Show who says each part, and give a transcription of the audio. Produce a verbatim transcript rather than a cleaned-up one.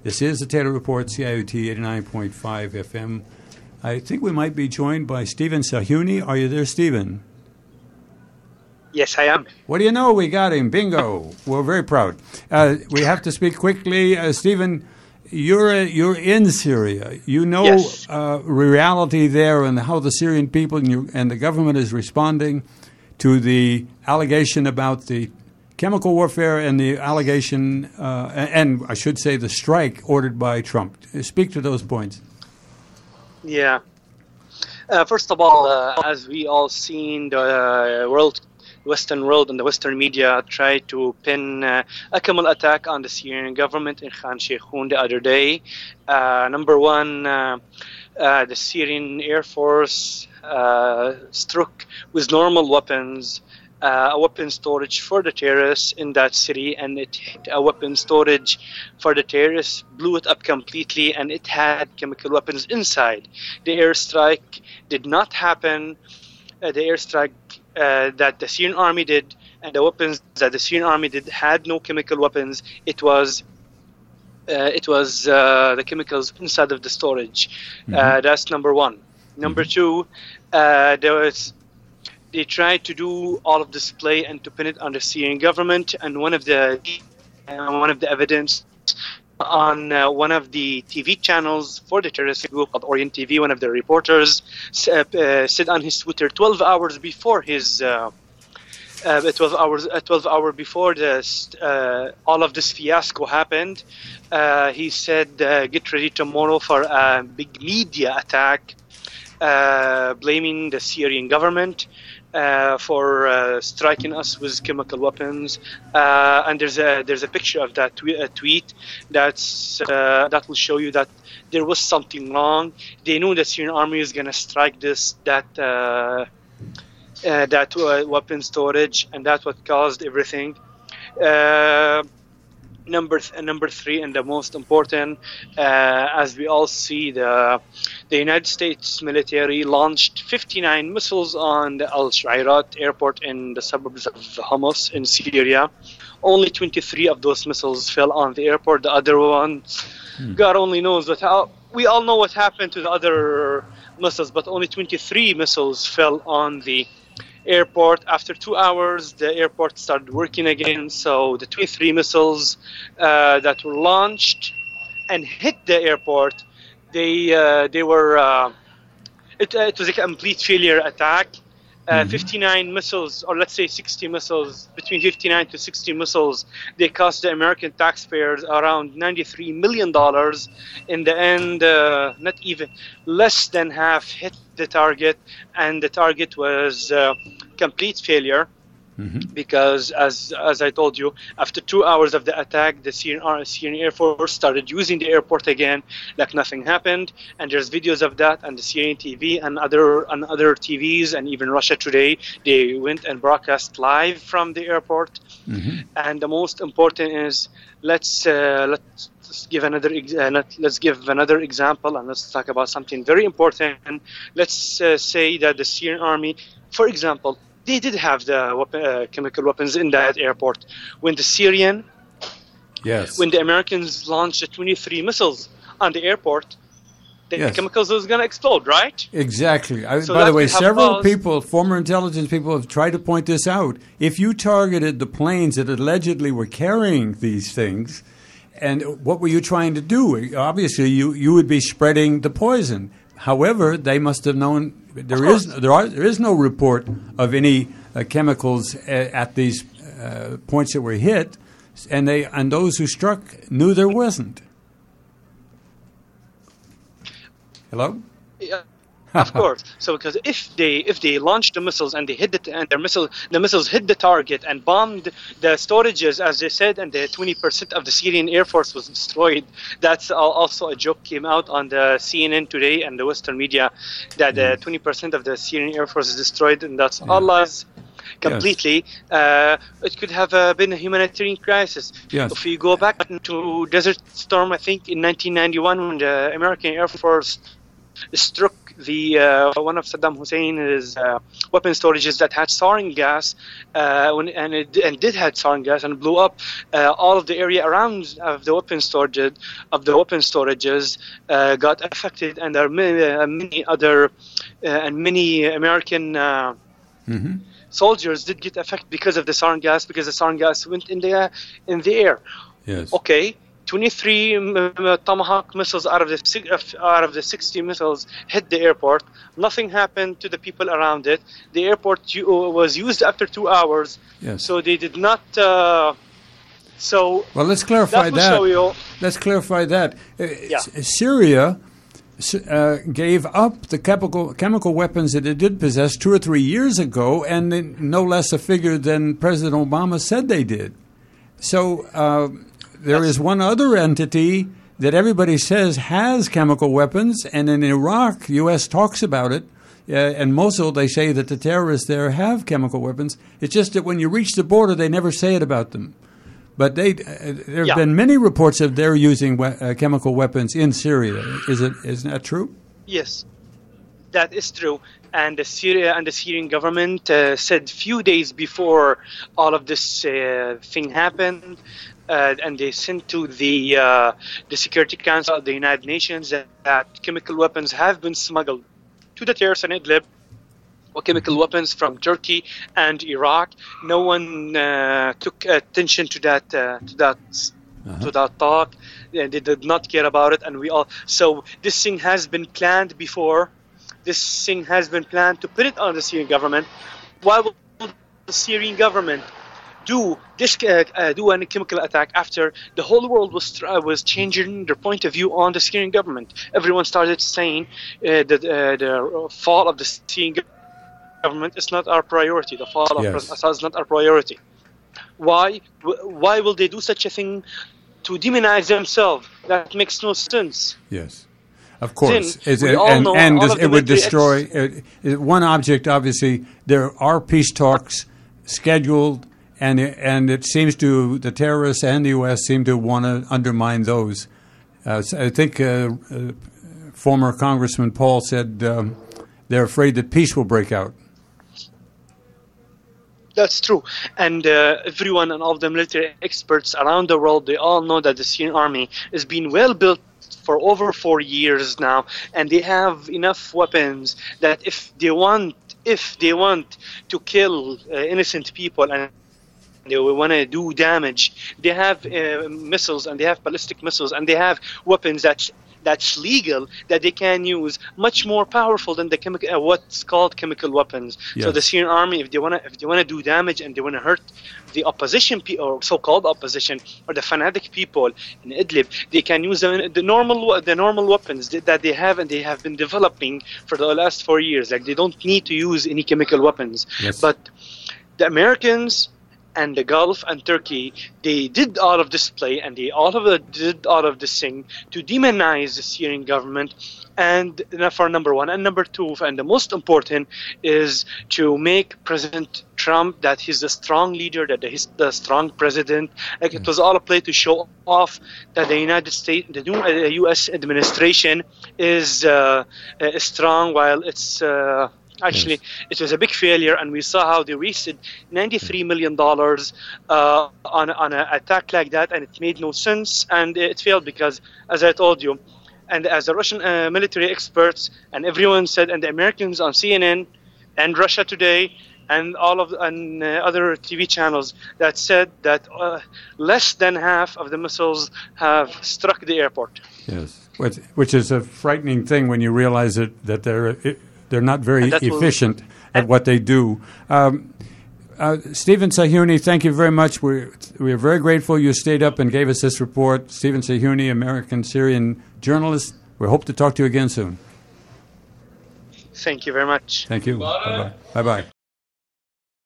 Speaker 1: This is the Taylor Report, C I O T eighty-nine point five F M. I think we might be joined by Stephen Sahuni. Are you there, Stephen?
Speaker 2: Yes, I am.
Speaker 1: What do you know? We got him. Bingo. We're very proud. Uh, we have to speak quickly. Uh, Stephen, you're, uh, you're in Syria. You know
Speaker 2: Yes.
Speaker 1: uh, reality there and how the Syrian people and, you, and the government is responding to the allegation about the chemical warfare and the allegation, uh, and I should say the strike ordered by Trump. Speak to those points.
Speaker 2: Yeah. Uh, first of all, uh, as we all seen, the uh, world, Western world and the Western media tried to pin uh, a chemical attack on the Syrian government in Khan Sheikhoun the other day. Uh, number one, uh, uh, the Syrian Air Force uh, struck with normal weapons Uh, a weapon storage for the terrorists in that city, and it hit a weapon storage for the terrorists, blew it up completely, and it had chemical weapons inside. The airstrike did not happen. Uh, the airstrike uh, that the Syrian army did and the weapons that the Syrian army did had no chemical weapons. It was uh, it was uh, the chemicals inside of the storage. Mm-hmm. Uh, that's number one. Number mm-hmm. two, uh, there was They tried to do all of this play and to pin it on the Syrian government. And one of the uh, one of the evidence on uh, one of the T V channels for the terrorist group called Orient T V, one of the reporters uh, uh, said on his Twitter twelve hours before his uh, uh, twelve hours uh, twelve hour before this uh, all of this fiasco happened. Uh, he said, uh, "Get ready tomorrow for a big media attack, uh, blaming the Syrian government." Uh, for uh, striking us with chemical weapons, uh, and there's a there's a picture of that twe- a tweet that's uh, that will show you that there was something wrong. They knew the Syrian army is going to strike this that uh, uh, that uh, weapon storage, and that's what caused everything. Uh, Number th- number three, and the most important, uh, as we all see, the the United States military launched fifty-nine missiles on the Al Shairat airport in the suburbs of Homs in Syria. Only twenty-three of those missiles fell on the airport. The other ones, hmm. God only knows what. How, we all know what happened to the other missiles, but only twenty-three missiles fell on the airport. After two hours, the airport started working again. So the twenty-three missiles uh, that were launched and hit the airport, they uh, they were uh, it, uh, it was a complete failure attack. Uh, mm-hmm. fifty-nine missiles, or let's say sixty missiles, between fifty-nine to sixty missiles, they cost the American taxpayers around ninety-three million dollars. In the end, uh, not even less than half hit the target, and the target was uh, complete failure. Mm-hmm. Because, as as I told you, after two hours of the attack, the Syrian, Syrian Air Force started using the airport again, like nothing happened. And there's videos of that on the Syrian T V and other on other T Vs, and even Russia Today. They went and broadcast live from the airport. Mm-hmm. And the most important is let's uh, let's give another uh, let, let's give another example, and let's talk about something very important. Let's uh, say that the Syrian army, for example, they did have the weapon, uh, chemical weapons in that airport. When the Syrian,
Speaker 1: yes,
Speaker 2: when the Americans launched the twenty-three missiles on the airport, the
Speaker 1: yes.
Speaker 2: chemicals was going to explode, right?
Speaker 1: Exactly. I,
Speaker 2: so
Speaker 1: by the way, several
Speaker 2: caused,
Speaker 1: people, former intelligence people, have tried to point this out. If you targeted the planes that allegedly were carrying these things, and what were you trying to do? Obviously, you, you would be spreading the poison. However, they must have known there is there are there is no report of any uh, chemicals at, at these uh, points that were hit, and they and those who struck knew there wasn't. Hello?
Speaker 2: Yeah, of course. So because if they if they launched the missiles and they hit the and their missile the missiles hit the target and bombed the storages, as they said, and the twenty percent of the Syrian Air Force was destroyed. That's also a joke came out on the C N N today and the Western media that uh, twenty percent of the Syrian Air Force is destroyed, and that's yeah. Allah's completely. Yes. Uh, it could have uh, been a humanitarian crisis.
Speaker 1: Yes.
Speaker 2: If you go back to Desert Storm, I think in nineteen ninety-one, when the American Air Force struck the uh, one of Saddam Hussein's uh, weapon storages that had sarin gas, uh, when, and it and did had sarin gas and blew up uh, all of the area around of the weapon storage of the weapon storages uh, got affected, and there are many, uh, many other uh, and many American uh, mm-hmm. soldiers did get affected because of the sarin gas, because the sarin gas went in the in the air.
Speaker 1: Yes.
Speaker 2: Okay. twenty-three uh, Tomahawk missiles out of the out of the sixty missiles hit the airport. Nothing happened to the people around it. The airport was used after two hours.
Speaker 1: Yes.
Speaker 2: So they did not. Uh, so
Speaker 1: well, let's clarify
Speaker 2: that.
Speaker 1: that.
Speaker 2: You,
Speaker 1: let's clarify that. Uh,
Speaker 2: yeah.
Speaker 1: Syria uh, gave up the chemical chemical weapons that it did possess two or three years ago, and no less a figure than President Obama said they did. So. Uh, There is one other entity that everybody says has chemical weapons, and in Iraq, U S talks about it. Uh, and Mosul, they say that the terrorists there have chemical weapons. It's just that when you reach the border, they never say it about them. But they, uh, there have
Speaker 2: yeah.
Speaker 1: been many reports of their using we- uh, chemical weapons in Syria. Is it? Isn't that true?
Speaker 2: Yes, that is true. And the Syria and the Syrian government uh, said few days before all of this uh, thing happened. Uh, and they sent to the uh, the Security Council of the United Nations that, that chemical weapons have been smuggled to the terrorists in Idlib, or chemical weapons from Turkey and Iraq. No one uh, took attention to that uh, to that uh-huh. to that talk. And they did not care about it, and we all. So this thing has been planned before. This thing has been planned to put it on the Syrian government. Why will the Syrian government do this uh, uh, do a chemical attack after the whole world was uh, was changing their point of view on the Syrian government? Everyone started saying uh, that uh, the fall of the Syrian government is not our priority. The fall
Speaker 1: yes.
Speaker 2: of President Assad is not our priority. Why? Why will they do such a thing to demonize themselves? That makes no sense.
Speaker 1: Yes. Of course,
Speaker 2: Then,
Speaker 1: it,
Speaker 2: we
Speaker 1: and,
Speaker 2: all know
Speaker 1: and
Speaker 2: all of
Speaker 1: it would destroy
Speaker 2: ex-
Speaker 1: it, one object. Obviously, there are peace talks scheduled. And it, and it seems to, the terrorists and the U S seem to want to undermine those. Uh, so I think uh, uh, former Congressman Paul said um, they're afraid that peace will break out.
Speaker 2: That's true. And uh, everyone and all the military experts around the world, they all know that the Syrian army is being well built for over four years now. And they have enough weapons that if they want, if they want to kill uh, innocent people and they want to do damage, they have uh, missiles and they have ballistic missiles and they have weapons that that's legal that they can use, much more powerful than the chemical uh, what's called chemical weapons.
Speaker 1: Yes.
Speaker 2: So the Syrian army, if they want to if they want to do damage and they want to hurt the opposition pe- or so-called opposition or the fanatic people in Idlib, they can use the, the normal the normal weapons that they have and they have been developing for the last four years. Like they don't need to use any chemical weapons.
Speaker 1: Yes.
Speaker 2: But the Americans and the Gulf and Turkey, they did all of this play and they all of it did all of this thing to demonize the Syrian government. And for number one, and number two, and the most important is to make President Trump that he's a strong leader, that he's the strong president. Like it was all a play to show off that the United States, the new uh, U S administration is uh, uh, strong, while it's. Uh, Actually, yes. It was a big failure, and we saw how they wasted ninety-three million dollars uh, on, on an attack like that, and it made no sense, and it failed because, as I told you, and as the Russian uh, military experts and everyone said, and the Americans on C N N and Russia Today and all of and uh, other T V channels that said that uh, less than half of the missiles have struck the airport.
Speaker 1: Yes, which, which is a frightening thing when you realize it, that they're... It, They're not very efficient will, at what they do. Um, uh, Stephen Sahiouni, thank you very much. We're, we're very grateful you stayed up and gave us this report. Stephen Sahiouni, American-Syrian journalist. We hope to talk to you again soon.
Speaker 2: Thank you very much.
Speaker 1: Thank you. Bye-bye. Bye-bye.